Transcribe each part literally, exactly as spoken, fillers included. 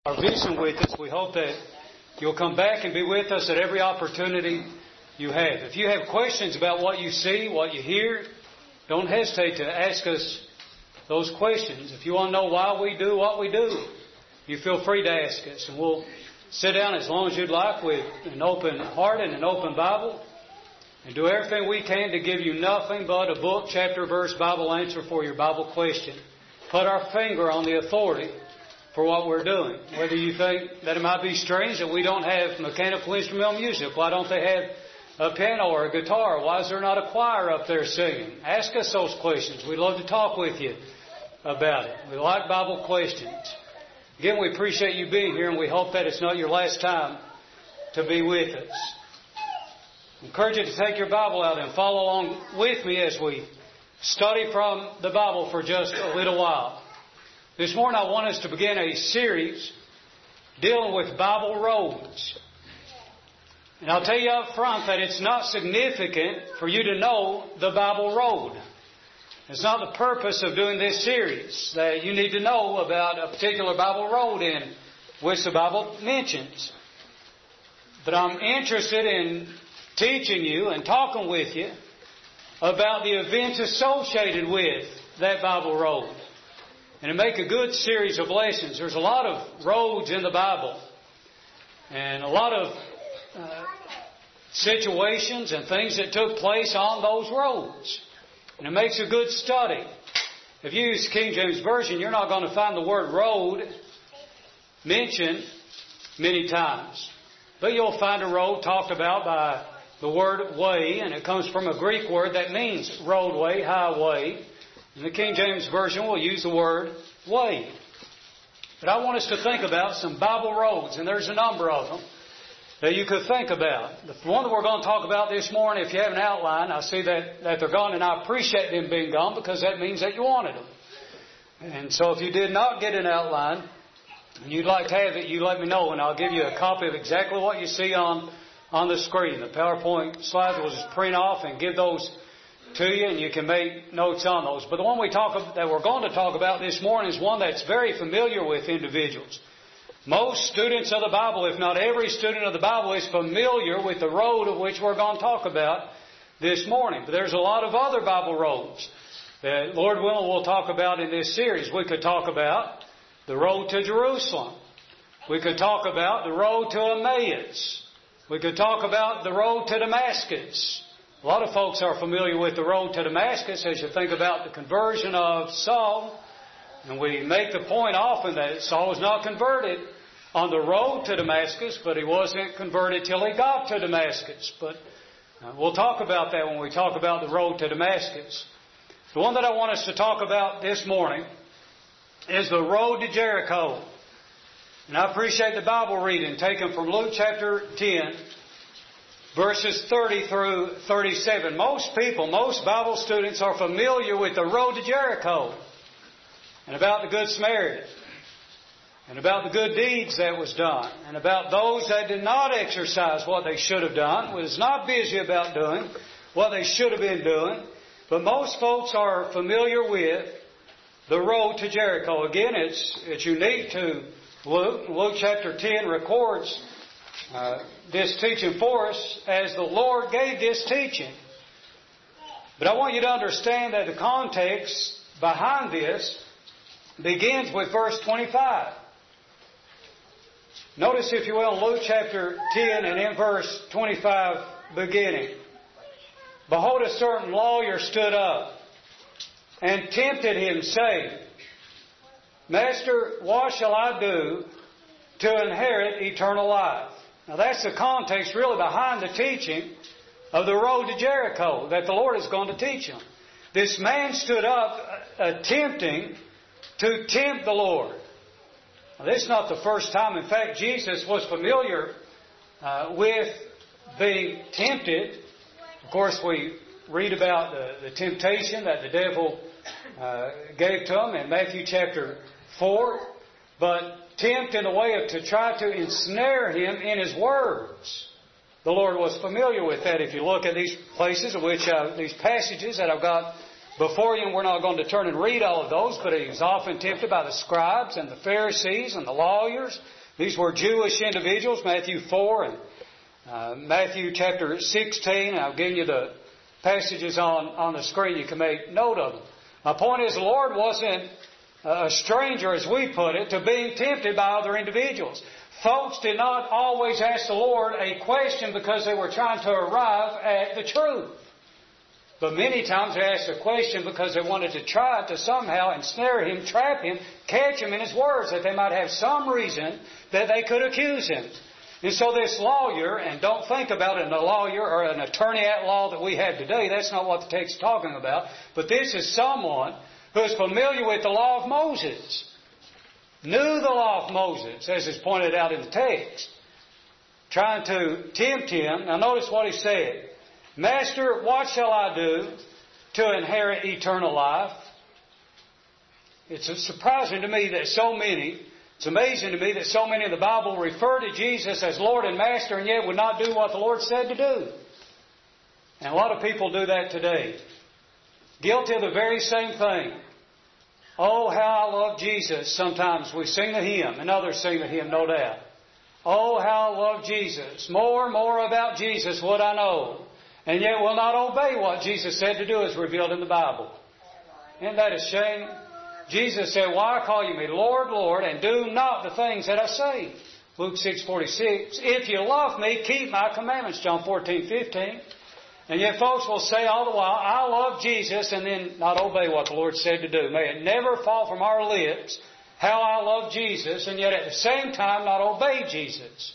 Our vision with us. We hope that you'll come back and be with us at every opportunity you have. If you have questions about what you see, what you hear, don't hesitate to ask us those questions. If you want to know why we do what we do, you feel free to ask us. And we'll sit down as long as you'd like with an open heart and an open Bible and do everything we can to give you nothing but a book, chapter, verse, Bible answer for your Bible question. Put our finger on the authority for what we're doing. Whether you think that it might be strange that we don't have mechanical instrumental music. Why don't they have a piano or a guitar? Why is there not a choir up there singing? Ask us those questions. We'd love to talk with you about it. We like Bible questions. Again, we appreciate you being here, and we hope that it's not your last time to be with us. I encourage you to take your Bible out and follow along with me as we study from the Bible for just a little while. This morning I want us to begin a series dealing with Bible roads. And I'll tell you up front that it's not significant for you to know the Bible road. It's not the purpose of doing this series that you need to know about a particular Bible road in which the Bible mentions. But I'm interested in teaching you and talking with you about the events associated with that Bible road. And to make a good series of lessons. There's a lot of roads in the Bible. And a lot of uh, situations and things that took place on those roads. And it makes a good study. If you use King James Version, you're not going to find the word road mentioned many times. But you'll find a road talked about by the word way. And it comes from a Greek word that means roadway, highway. And the King James Version will use the word way. But I want us to think about some Bible roads, and there's a number of them that you could think about. The one that we're going to talk about this morning, if you have an outline, I see that, that they're gone, and I appreciate them being gone because that means that you wanted them. And so if you did not get an outline, and you'd like to have it, you let me know, and I'll give you a copy of exactly what you see on, on the screen. The PowerPoint slides will just print off and give those to you, and you can make notes on those. But the one we talk about, that we're going to talk about this morning is one that's very familiar with individuals. Most students of the Bible, if not every student of the Bible, is familiar with the road of which we're going to talk about this morning. But there's a lot of other Bible roads that, Lord willing, we'll talk about in this series. We could talk about the road to Jerusalem. We could talk about the road to Emmaus. We could talk about the road to Damascus. A lot of folks are familiar with the road to Damascus as you think about the conversion of Saul. And we make the point often that Saul was not converted on the road to Damascus, but he wasn't converted till he got to Damascus. But uh, we'll talk about that when we talk about the road to Damascus. The one that I want us to talk about this morning is the road to Jericho. And I appreciate the Bible reading taken from Luke chapter ten, verses thirty through thirty-seven. Most people, most Bible students are familiar with the road to Jericho and about the Good Samaritan and about the good deeds that was done and about those that did not exercise what they should have done, was not busy about doing what they should have been doing. But most folks are familiar with the road to Jericho. Again, it's, it's unique to Luke. Luke chapter ten records Uh, this teaching for us as the Lord gave this teaching. But I want you to understand that the context behind this begins with verse twenty-five. Notice, if you will, Luke chapter ten and in verse twenty-five beginning. Behold, a certain lawyer stood up and tempted him, saying, Master, what shall I do to inherit eternal life? Now that's the context really behind the teaching of the road to Jericho that the Lord is going to teach him. This man stood up attempting to tempt the Lord. Now, this is not the first time. In fact, Jesus was familiar uh, with being tempted. Of course, we read about the, the temptation that the devil uh, gave to him in Matthew chapter four. But tempt in the way of to try to ensnare him in his words. The Lord was familiar with that. If you look at these places, which uh, these passages that I've got before you, and we're not going to turn and read all of those, but he was often tempted by the scribes and the Pharisees and the lawyers. These were Jewish individuals, Matthew four and uh, Matthew chapter sixteen. I've given you the passages on, on the screen. You can make note of them. My point is, the Lord wasn't a stranger, as we put it, to being tempted by other individuals. Folks did not always ask the Lord a question because they were trying to arrive at the truth. But many times they asked a question because they wanted to try to somehow ensnare Him, trap Him, catch Him in His words, that they might have some reason that they could accuse Him. And so this lawyer, and don't think about it, a lawyer or an attorney at law that we have today, that's not what the text is talking about. But this is someone who is familiar with the law of Moses, knew the law of Moses, as is pointed out in the text, trying to tempt Him. Now notice what he said. Master, what shall I do to inherit eternal life? It's surprising to me that so many, it's amazing to me that so many in the Bible refer to Jesus as Lord and Master and yet would not do what the Lord said to do. And a lot of people do that today. Guilty of the very same thing. Oh, how I love Jesus. Sometimes we sing the hymn, and others sing the hymn, no doubt. Oh, how I love Jesus. More and more about Jesus would I know. And yet will not obey what Jesus said to do as revealed in the Bible. Isn't that a shame? Jesus said, why call you me Lord, Lord, and do not the things that I say? Luke six forty-six. If you love me, keep my commandments. John fourteen fifteen. And yet folks will say all the while, I love Jesus, and then not obey what the Lord said to do. May it never fall from our lips how I love Jesus, and yet at the same time not obey Jesus.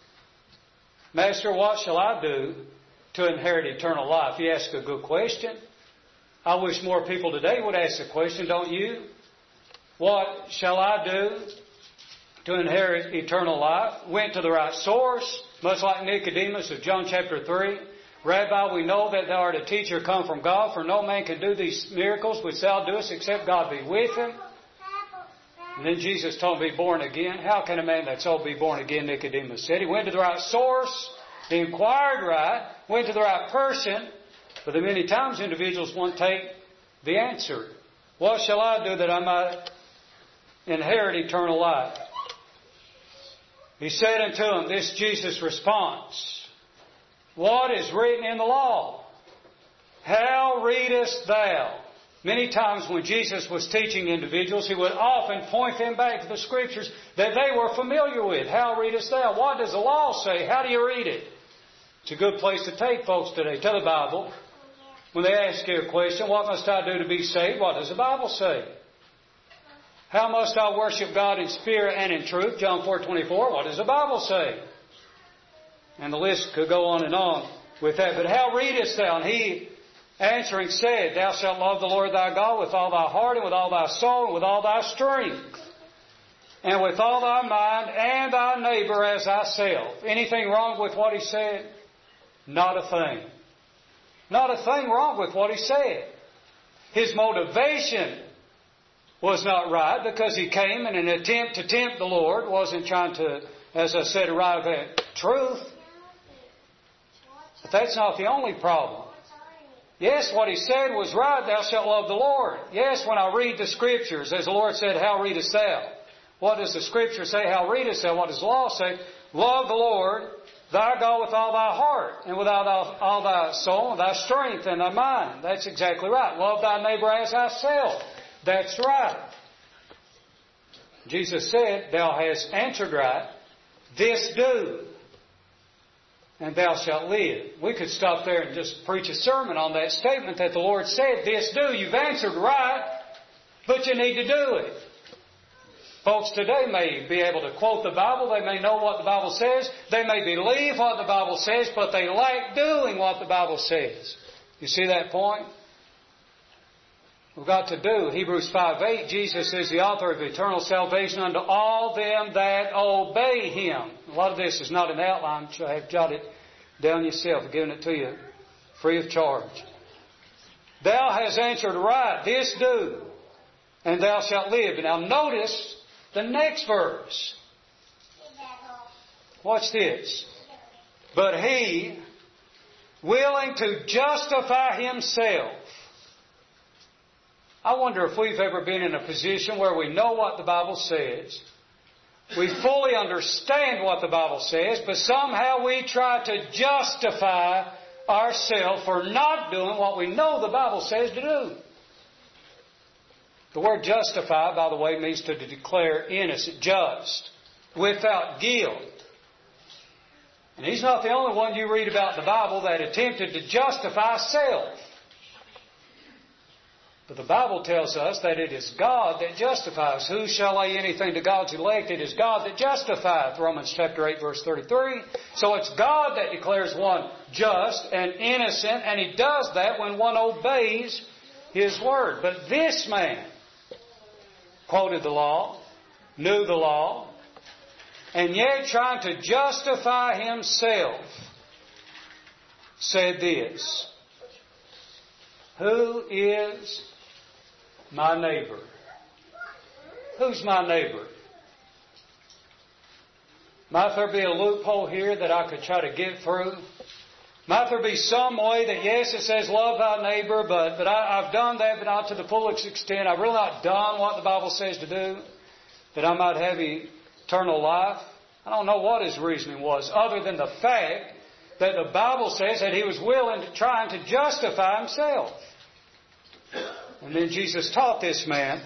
Master, what shall I do to inherit eternal life? You ask a good question. I wish more people today would ask the question, don't you? What shall I do to inherit eternal life? Went to the right source, much like Nicodemus of John chapter three. Rabbi, we know that thou art a teacher come from God, for no man can do these miracles which thou doest except God be with him. And then Jesus told him to be born again. How can a man that's old be born again? Nicodemus said. He went to the right source. He inquired right, went to the right person, but then many times individuals won't take the answer. What shall I do that I might inherit eternal life? He said unto him, this Jesus' response, what is written in the law? How readest thou? Many times when Jesus was teaching individuals, He would often point them back to the Scriptures that they were familiar with. How readest thou? What does the law say? How do you read it? It's a good place to take folks today to the Bible. When they ask you a question, what must I do to be saved? What does the Bible say? How must I worship God in spirit and in truth? John four twenty-four. What does the Bible say? And the list could go on and on with that. But how readest thou? And he answering said, thou shalt love the Lord thy God with all thy heart and with all thy soul and with all thy strength and with all thy mind and thy neighbor as thyself. Anything wrong with what he said? Not a thing. Not a thing wrong with what he said. His motivation was not right because he came in an attempt to tempt the Lord, wasn't trying to, as I said, arrive at truth. But that's not the only problem. Yes, what he said was right, thou shalt love the Lord. Yes, when I read the Scriptures, as the Lord said, how readest thou? What does the Scripture say, how readest thou? What does the law say? Love the Lord, thy God with all thy heart, and with all thy, all thy soul, and thy strength, and thy mind. That's exactly right. Love thy neighbor as thyself. That's right. Jesus said, thou hast answered right. This do, and thou shalt live. We could stop there and just preach a sermon on that statement that the Lord said, this do. You've answered right, but you need to do it. Folks today may be able to quote the Bible. They may know what the Bible says. They may believe what the Bible says, but they lack doing what the Bible says. You see that point? We've got to do. Hebrews five eight, Jesus is the author of eternal salvation unto all them that obey Him. A lot of this is not an outline, so I have jotted down yourself. I've given it to you free of charge. Thou hast answered right, this do, and thou shalt live. Now notice the next verse. Watch this. But he, willing to justify himself, I wonder if we've ever been in a position where we know what the Bible says, we fully understand what the Bible says, but somehow we try to justify ourselves for not doing what we know the Bible says to do. The word justify, by the way, means to declare innocent, just, without guilt. And he's not the only one you read about in the Bible that attempted to justify self. But the Bible tells us that it is God that justifies. Who shall lay anything to God's elect? It is God that justifieth. Romans chapter eight, verse thirty-three. So it's God that declares one just and innocent, and He does that when one obeys His word. But this man quoted the law, knew the law, and yet trying to justify himself, said this: who is my neighbor? Who's my neighbor? Might there be a loophole here that I could try to get through? Might there be some way that, yes, it says love thy neighbor, but, but I, I've done that, but not to the fullest extent. I've really not done what the Bible says to do, that I might have eternal life. I don't know what his reasoning was, other than the fact that the Bible says that he was willing to try to justify himself. And then Jesus taught this man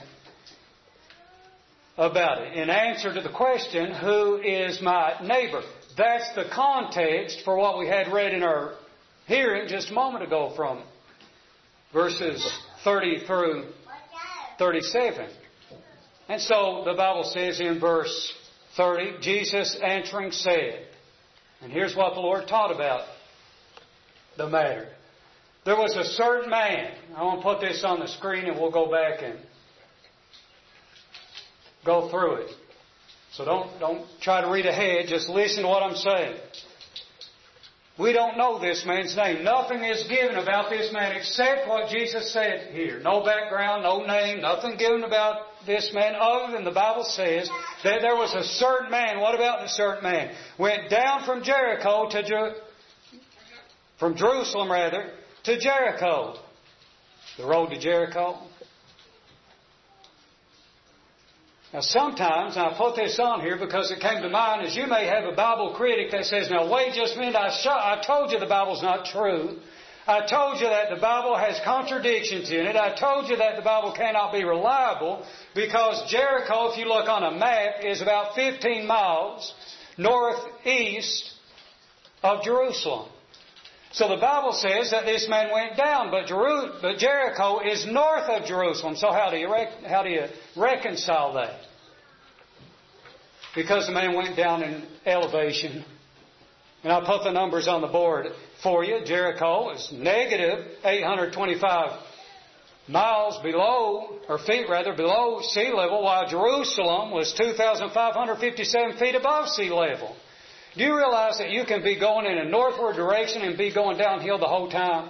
about it in answer to the question, who is my neighbor? That's the context for what we had read in our hearing just a moment ago from verses thirty through thirty-seven. And so the Bible says in verse thirty, Jesus answering said, and here's what the Lord taught about the matter. There was a certain man. I want to put this on the screen and we'll go back and go through it. So don't, don't try to read ahead. Just listen to what I'm saying. We don't know this man's name. Nothing is given about this man except what Jesus said here. No background, no name, nothing given about this man other than the Bible says that there was a certain man. What about the certain man? Went down from Jericho to Jer- from Jerusalem rather to Jericho. The road to Jericho. Now sometimes, and I put this on here because it came to mind, as you may have a Bible critic that says, now wait just a minute, I, sh- I told you the Bible's not true. I told you that the Bible has contradictions in it. I told you that the Bible cannot be reliable because Jericho, if you look on a map, is about fifteen miles northeast of Jerusalem. So the Bible says that this man went down, but, Jeru- but Jericho is north of Jerusalem. So how do you rec- how do you reconcile that? Because the man went down in elevation. And I'll put the numbers on the board for you. Jericho is negative eight hundred twenty-five miles below, or feet rather, below sea level, while Jerusalem was two thousand five hundred fifty-seven feet above sea level. Do you realize that you can be going in a northward direction and be going downhill the whole time?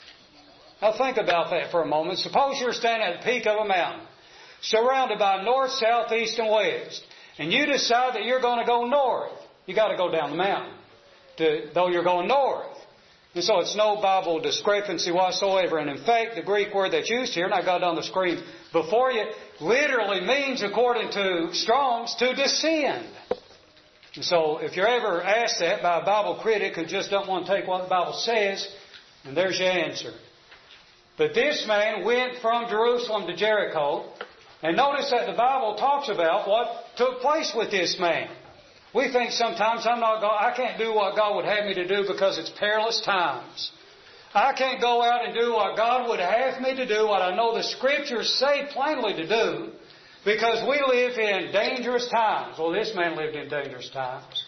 Now think about that for a moment. Suppose you're standing at the peak of a mountain, surrounded by north, south, east, and west, and you decide that you're going to go north. You got to go down the mountain, to, though you're going north. And so it's no Bible discrepancy whatsoever. And in fact, the Greek word that's used here, and I got it on the screen before you, literally means, according to Strong's, to descend. And so if you're ever asked that by a Bible critic who just don't want to take what the Bible says, and there's your answer. But this man went from Jerusalem to Jericho, and notice that the Bible talks about what took place with this man. We think sometimes I'm not going, I can't do what God would have me to do because it's perilous times. I can't go out and do what God would have me to do, what I know the Scriptures say plainly to do, because we live in dangerous times. Well, this man lived in dangerous times.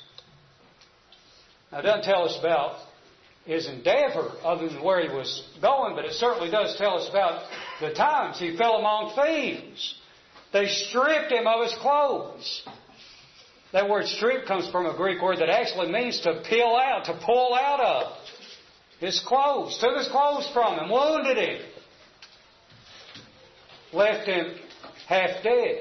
Now, it doesn't tell us about his endeavor other than where he was going, but it certainly does tell us about the times. He fell among thieves. They stripped him of his clothes. That word strip comes from a Greek word that actually means to peel out, to pull out of his clothes. Took his clothes from him, wounded him. Left him half dead.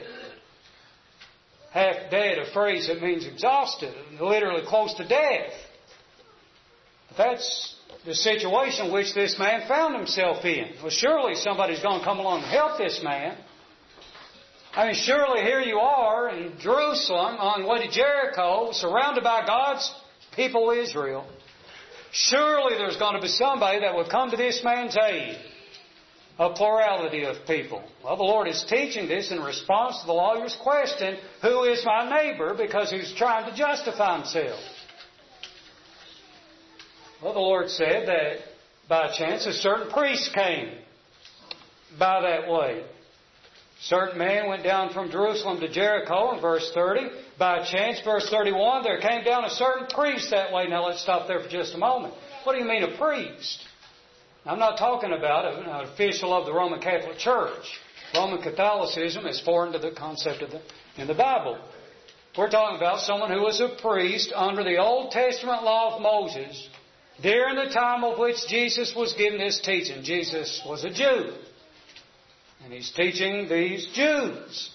Half dead, a phrase that means exhausted, literally close to death. That's the situation which this man found himself in. Well, surely somebody's going to come along and help this man. I mean, surely here you are in Jerusalem on the way to Jericho, surrounded by God's people Israel. Surely there's going to be somebody that will come to this man's aid. A plurality of people. Well, the Lord is teaching this in response to the lawyer's question, who is my neighbor? Because he's trying to justify himself. Well, the Lord said that by chance a certain priest came by that way. A certain man went down from Jerusalem to Jericho in verse thirty. By chance, verse thirty-one, there came down a certain priest that way. Now let's stop there for just a moment. What do you mean a priest? I'm not talking about an official of the Roman Catholic Church. Roman Catholicism is foreign to the concept of the, in the Bible. We're talking about someone who was a priest under the Old Testament law of Moses during the time of which Jesus was giving His teaching. Jesus was a Jew. And He's teaching these Jews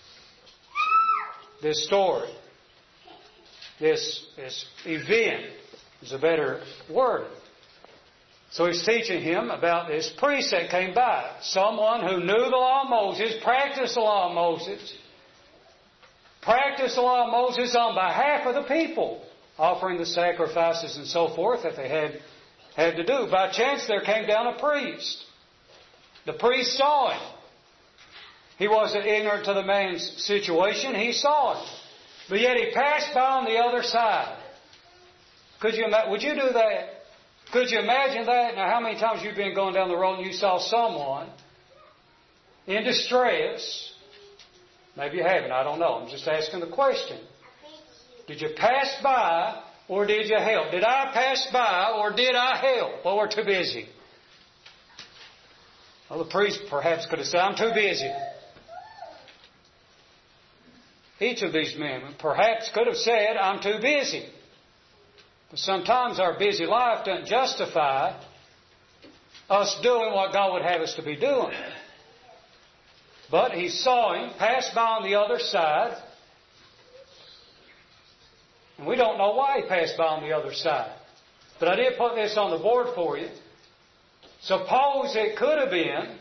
this story. This, this event is a better word. So He's teaching him about this priest that came by. Someone who knew the law of Moses, practiced the law of Moses, practiced the law of Moses on behalf of the people, offering the sacrifices and so forth that they had, had to do. By chance there came down a priest. The priest saw him. He wasn't ignorant to the man's situation. He saw him. But yet he passed by on the other side. Could you, would you do that? Could you imagine that? Now, how many times you've been going down the road and you saw someone in distress? Maybe you haven't. I don't know. I'm just asking the question. Did you pass by or did you help? Did I pass by or did I help? Well, we're too busy. Well, the priest perhaps could have said, I'm too busy. Each of these men perhaps could have said, I'm too busy. But sometimes our busy life doesn't justify us doing what God would have us to be doing. But he saw him pass by on the other side. And we don't know why he passed by on the other side. But I did put this on the board for you. Suppose it could have been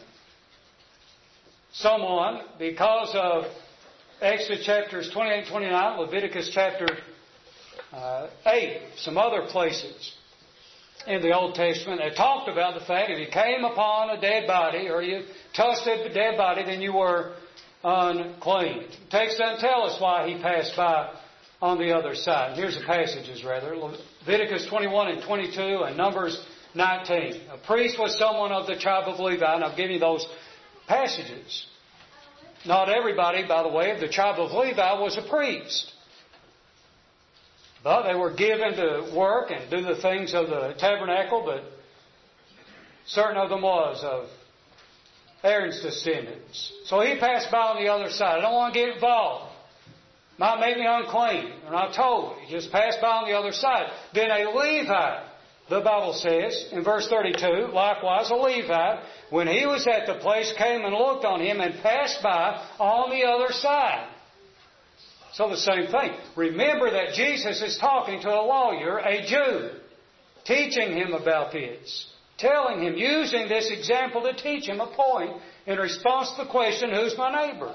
someone, because of Exodus chapters twenty-eight and twenty-nine, Leviticus chapter uh, eight, some other places in the Old Testament, they talked about the fact if you came upon a dead body or you touched a dead body, then you were unclean. The text doesn't tell us why he passed by on the other side. Here's the passages, rather. Leviticus twenty-one and twenty-two and Numbers nineteen. A priest was someone of the tribe of Levi, and I've given you those passages. Not everybody, by the way, of the tribe of Levi was a priest. But they were given to work and do the things of the tabernacle, but certain of them was of Aaron's descendants. So he passed by on the other side. I don't want to get involved. Might make me unclean. And I told you, he just passed by on the other side. Then a Levite, the Bible says in verse thirty-two, likewise a Levite, when he was at the place, came and looked on him and passed by on the other side. So the same thing. Remember that Jesus is talking to a lawyer, a Jew, teaching him about this, telling him, using this example to teach him a point in response to the question, who's my neighbor?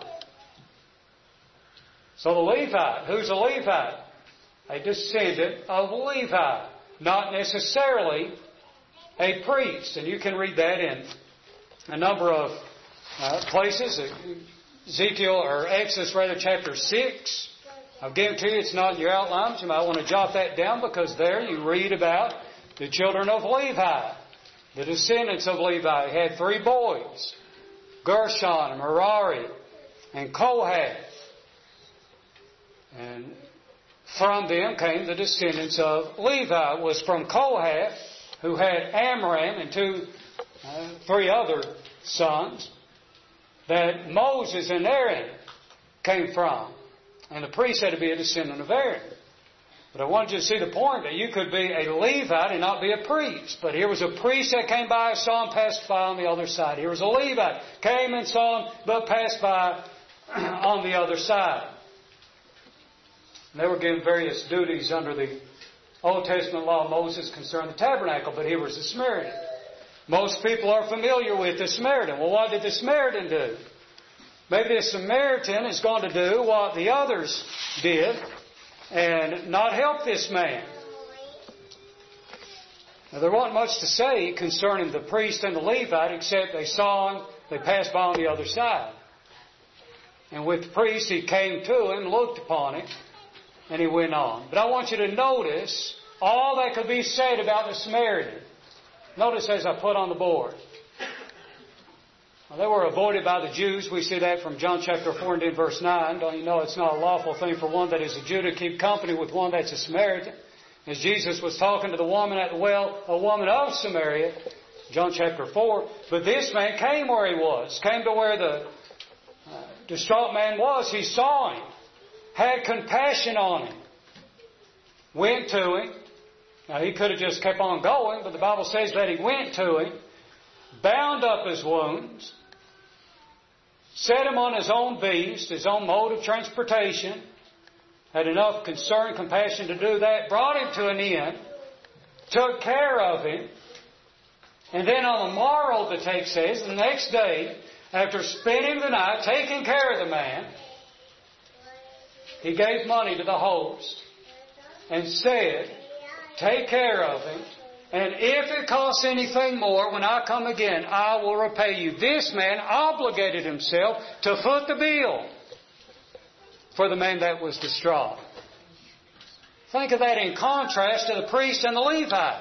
So the Levite, who's a Levite? A descendant of Levi, not necessarily a priest. And you can read that in a number of uh, places. Ezekiel, or Exodus rather, chapter six. I'll give it to you. It's not in your outlines. You might want to jot that down, because there you read about the children of Levi, the descendants of Levi. He had three boys, Gershon, Merari, and Kohath. And from them came the descendants of Levi. It was from Kohath, who had Amram and two, uh, three other sons, that Moses and Aaron came from. And the priest had to be a descendant of Aaron. But I wanted you to see the point that you could be a Levite and not be a priest. But here was a priest that came by, saw him, passed by on the other side. Here was a Levite, came and saw him, but passed by on the other side. And they were given various duties under the Old Testament law of Moses concerned the tabernacle, but here was the Samaritan. Most people are familiar with the Samaritan. Well, what did the Samaritan do? Maybe the Samaritan is going to do what the others did and not help this man. Now, there wasn't much to say concerning the priest and the Levite, except they saw him, they passed by on the other side. And with the priest, he came to him, looked upon him, and he went on. But I want you to notice all that could be said about the Samaritan. Notice as I put on the board. Well, they were avoided by the Jews. We see that from John chapter four and in verse nine. Don't you know it's not a lawful thing for one that is a Jew to keep company with one that's a Samaritan? As Jesus was talking to the woman at the well, a woman of Samaria, John chapter four. But this man came where he was, came to where the uh, distraught man was. He saw him, had compassion on him, went to him. Now, he could have just kept on going, but the Bible says that he went to him, bound up his wounds, set him on his own beast, his own mode of transportation, had enough concern, compassion to do that, brought him to an inn, took care of him, and then on the morrow, the text says, the next day, after spending the night, taking care of the man, he gave money to the host and said, take care of him, and if it costs anything more, when I come again, I will repay you. This man obligated himself to foot the bill for the man that was distraught. Think of that in contrast to the priest and the Levite.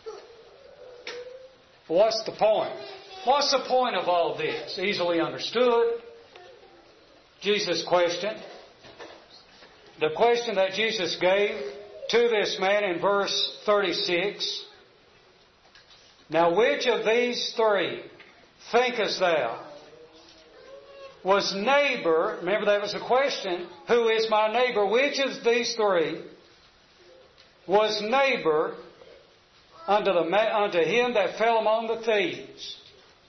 What's the point? What's the point of all this? Easily understood. Jesus' question. The question that Jesus gave to this man in verse thirty-six. Now which of these three thinkest thou was neighbor, remember that was a question, who is my neighbor? Which of these three was neighbor unto, the, unto him that fell among the thieves?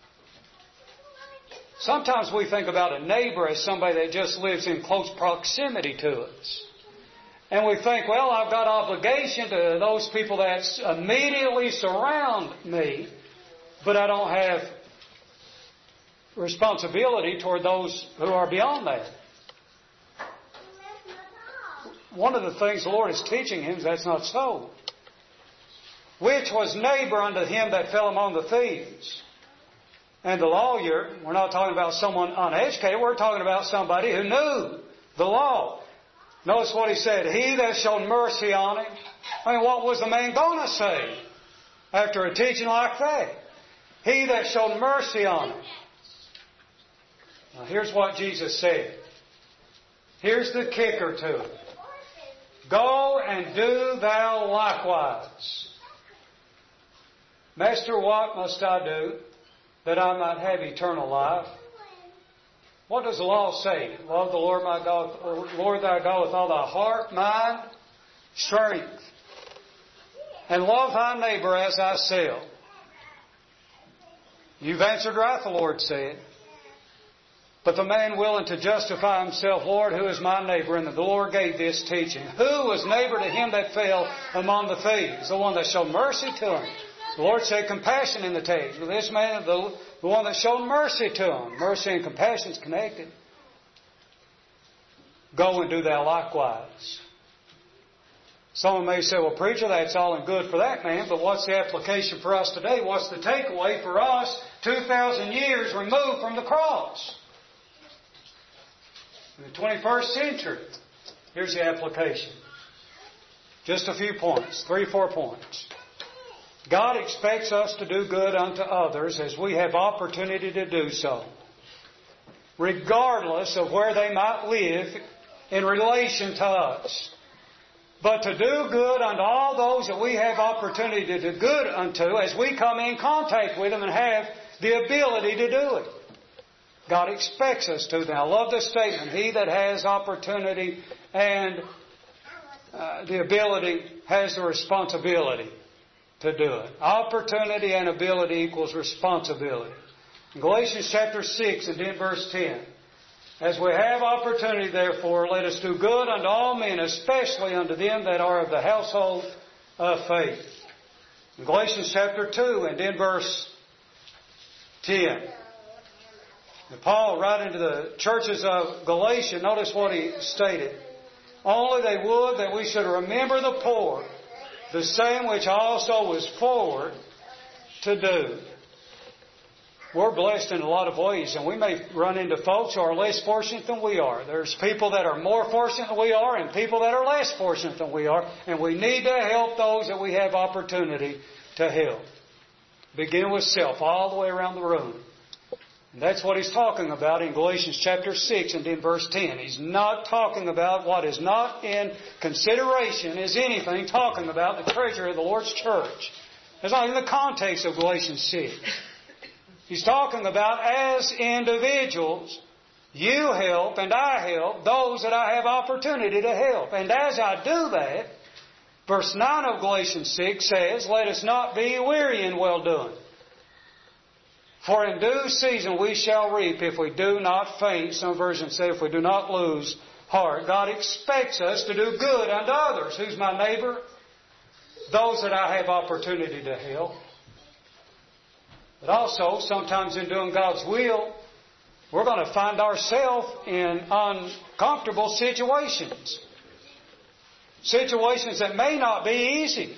Sometimes we think about a neighbor as somebody that just lives in close proximity to us. And we think, well, I've got obligation to those people that immediately surround me, but I don't have responsibility toward those who are beyond that. One of the things the Lord is teaching him is that's not so. Which was neighbor unto him that fell among the thieves? And the lawyer, we're not talking about someone uneducated, we're talking about somebody who knew the law. Notice what he said, he that showed mercy on him. I mean, what was the man going to say after a teaching like that? He that showed mercy on him. Now, here's what Jesus said. Here's the kicker to it. Go and do thou likewise. Master, what must I do that I might have eternal life? What does the law say? Love the Lord my God, Lord thy God with all thy heart, mind, strength. And love thy neighbor as thyself. You've answered right, the Lord said. But the man willing to justify himself, Lord, who is my neighbor? And the Lord gave this teaching. Who was neighbor to him that fell among the thieves? The one that showed mercy to him. The Lord said compassion in the text. Well, this man, the, the one that showed mercy to him. Mercy and compassion is connected. Go and do thou likewise. Someone may say, well, preacher, that's all and good for that man, but what's the application for us today? What's the takeaway for us two thousand years removed from the cross? In the twenty-first century, here's the application. Just a few points, three, four points. God expects us to do good unto others as we have opportunity to do so, regardless of where they might live in relation to us. But to do good unto all those that we have opportunity to do good unto as we come in contact with them and have the ability to do it. God expects us to. Now, I love this statement. He that has opportunity and uh, the ability has the responsibility to do it. Opportunity and ability equals responsibility. In Galatians chapter six and in verse ten, as we have opportunity, therefore, let us do good unto all men, especially unto them that are of the household of faith. In Galatians chapter two and in verse ten. And Paul, right into the churches of Galatia, notice what he stated. Only they would that we should remember the poor, the same which also was forward to do. We're blessed in a lot of ways, and we may run into folks who are less fortunate than we are. There's people that are more fortunate than we are and people that are less fortunate than we are, and we need to help those that we have opportunity to help. Begin with self all the way around the room. And that's what he's talking about in Galatians chapter six and in verse ten. He's not talking about what is not in consideration as anything, talking about the treasure of the Lord's church. That's not in the context of Galatians six. He's talking about as individuals, you help and I help those that I have opportunity to help. And as I do that, verse nine of Galatians six says, let us not be weary in well doing. For in due season we shall reap if we do not faint. Some versions say if we do not lose heart. God expects us to do good unto others. Who's my neighbor? Those that I have opportunity to help. But also, sometimes in doing God's will, we're going to find ourselves in uncomfortable situations. Situations that may not be easy.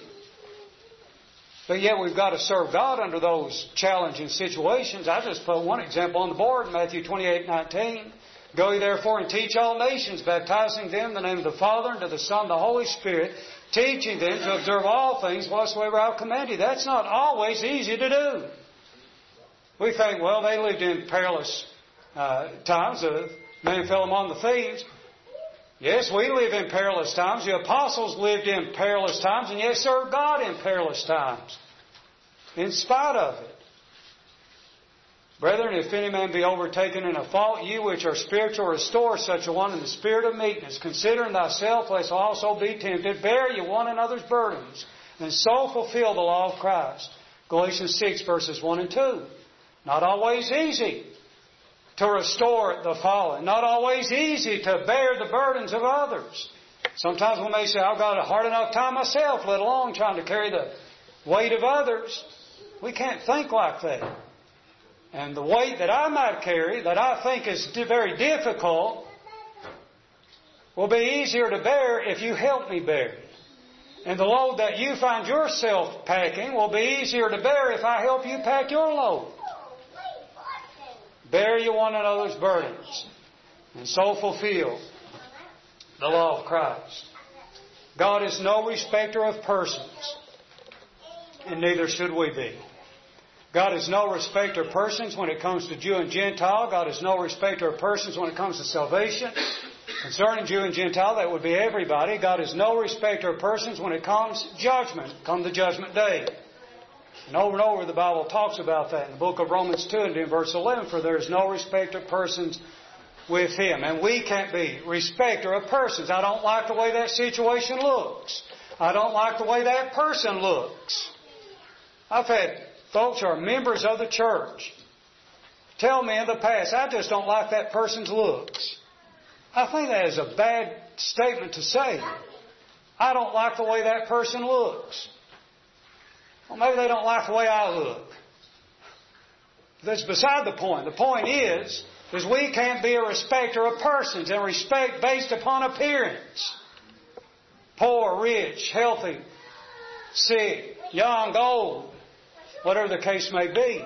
But yet we've got to serve God under those challenging situations. I just put one example on the board, Matthew twenty-eight nineteen. Go ye therefore and teach all nations, baptizing them in the name of the Father, and of the Son, and the Holy Spirit, teaching them to observe all things whatsoever I have commanded you. That's not always easy to do. We think, well, they lived in perilous uh, times. A man fell among the thieves. Yes, we live in perilous times. The apostles lived in perilous times and yet served God in perilous times. In spite of it. Brethren, if any man be overtaken in a fault, you which are spiritual, restore such a one in the spirit of meekness, considering thyself, lest also be tempted. Bear ye one another's burdens, and so fulfill the law of Christ. Galatians six, verses one and two. Not always easy to restore the fallen. Not always easy to bear the burdens of others. Sometimes we may say, I've got a hard enough time myself, let alone trying to carry the weight of others. We can't think like that. And the weight that I might carry, that I think is very difficult, will be easier to bear if you help me bear it. And the load that you find yourself packing will be easier to bear if I help you pack your load. Bear you one another's burdens, and so fulfill the law of Christ. God is no respecter of persons, and neither should we be. God is no respecter of persons when it comes to Jew and Gentile. God is no respecter of persons when it comes to salvation. Concerning Jew and Gentile, that would be everybody. God is no respecter of persons when it comes to judgment, come the judgment day. And over and over the Bible talks about that in the book of Romans two and in verse eleven, for there is no respect of persons with Him. And we can't be respecter of persons. I don't like the way that situation looks. I don't like the way that person looks. I've had folks who are members of the church tell me in the past, I just don't like that person's looks. I think that is a bad statement to say. I don't like the way that person looks. Well, maybe they don't like the way I look. That's beside the point. The point is, is we can't be a respecter of persons and respect based upon appearance. Poor, rich, healthy, sick, young, old, whatever the case may be.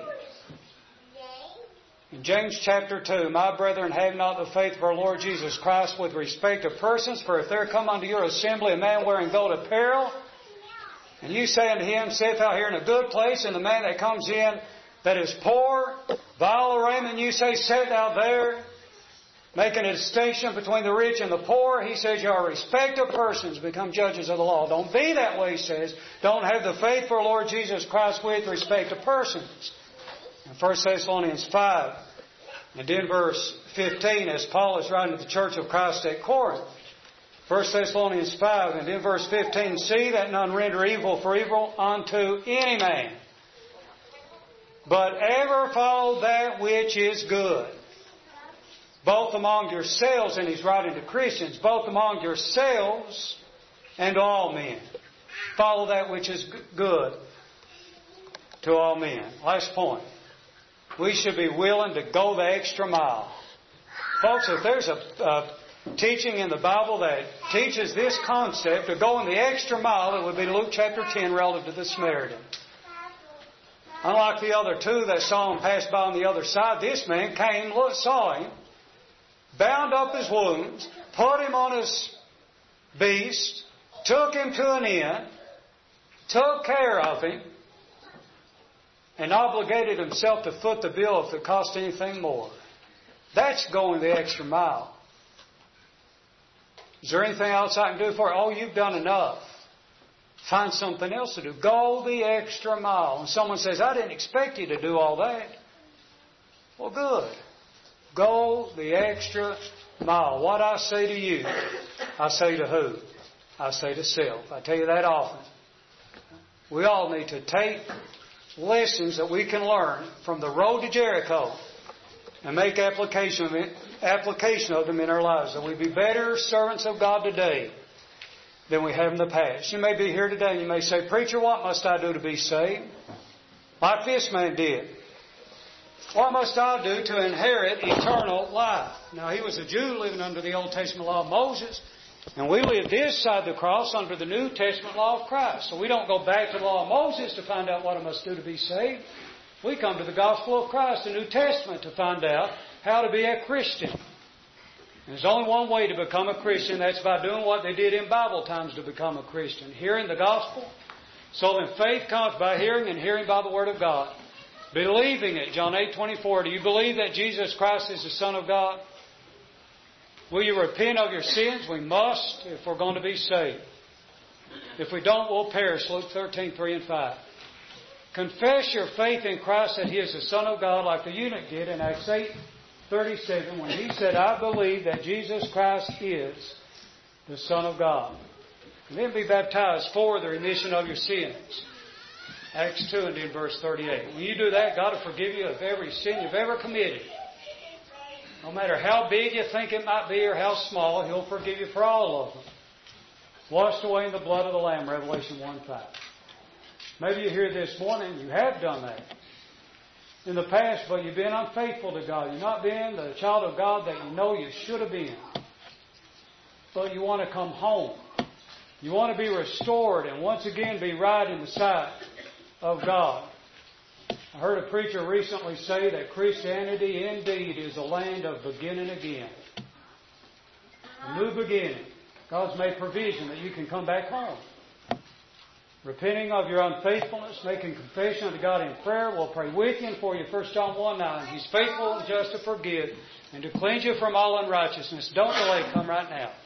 In James chapter two, my brethren, have not the faith of our Lord Jesus Christ with respect of persons, for if there come unto your assembly a man wearing gold apparel, and you say unto him, sit thou here in a good place, and the man that comes in that is poor, vile raiment, you say, sit thou there, making a distinction between the rich and the poor. He says, you are a respect of persons, become judges of the law. Don't be that way, he says. Don't have the faith for our Lord Jesus Christ with respect to persons. In First Thessalonians five, and in verse fifteen, as Paul is writing to the church of Christ at Corinth, First Thessalonians five, and in verse fifteen, see that none render evil for evil unto any man, but ever follow that which is good, both among yourselves, and he's writing to Christians, both among yourselves and all men. follow that which is good to all men. Last point. We should be willing to go the extra mile. Folks, if there's a, a teaching in the Bible that teaches this concept of going the extra mile, it would be Luke chapter ten relative to the Samaritan. Unlike the other two that saw him pass by on the other side, this man came, saw him, bound up his wounds, put him on his beast, took him to an inn, took care of him, and obligated himself to foot the bill if it cost anything more. That's going the extra mile. Is there anything else I can do for you? Oh, you've done enough. Find something else to do. Go the extra mile. And someone says, I didn't expect you to do all that. Well, good. Go the extra mile. What I say to you, I say to who? I say to self. I tell you that often. We all need to take lessons that we can learn from the road to Jericho and make application of, it, application of them in our lives. That we be better servants of God today than we have in the past. You may be here today and you may say, Preacher, what must I do to be saved? Like this man did. What must I do to inherit eternal life? Now, he was a Jew living under the Old Testament law of Moses. And we live this side of the cross under the New Testament law of Christ. So we don't go back to the law of Moses to find out what I must do to be saved. We come to the gospel of Christ, the New Testament, to find out how to be a Christian. And there's only one way to become a Christian. That's by doing what they did in Bible times to become a Christian. Hearing the gospel. So then faith comes by hearing, and hearing by the Word of God. Believing it. John eight twenty-four. Do you believe that Jesus Christ is the Son of God? Will you repent of your sins? We must if we're going to be saved. If we don't, we'll perish. Luke thirteen, three and five. Confess your faith in Christ that He is the Son of God, like the eunuch did in Acts eight thirty-seven, when he said, I believe that Jesus Christ is the Son of God. And then be baptized for the remission of your sins. Acts two and in verse thirty-eight. When you do that, God will forgive you of every sin you've ever committed. No matter how big you think it might be or how small, He'll forgive you for all of them. Washed away in the blood of the Lamb, Revelation one five. Maybe you're here this morning, you have done that in the past, but you've been unfaithful to God. You've not been the child of God that you know you should have been. But you want to come home. You want to be restored and once again be right in the sight of God. I heard a preacher recently say that Christianity indeed is a land of beginning again. A new beginning. God's made provision that you can come back home. Repenting of your unfaithfulness, making confession unto God in prayer. We'll pray with you and for you. First John one nine. He's faithful and just to forgive and to cleanse you from all unrighteousness. Don't delay. Come right now.